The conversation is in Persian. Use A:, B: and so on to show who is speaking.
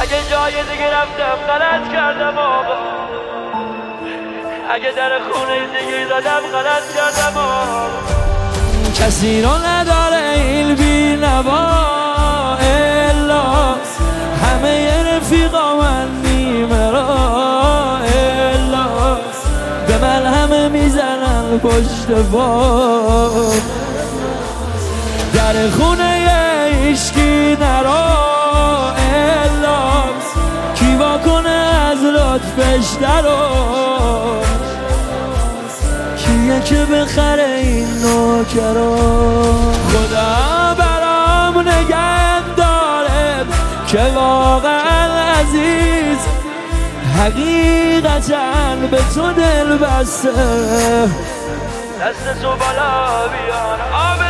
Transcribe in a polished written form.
A: اگه جای دیگه رفتم غلط کردم آقا، اگه در خونه دیگه دادم غلط کردم آقا.
B: کسی رو نداره این بی نوا الا همه رفیقا من نیمه را الا به من همه میزنن پشت با در خونه ایشکی نرا الا کی واکنه از لطفش درا کیه که بخره این نوکرا. خدا برام نگه داره که واقعا عزیز حقیقتا به تو دل بسته.
A: دست تو بالا بیار آب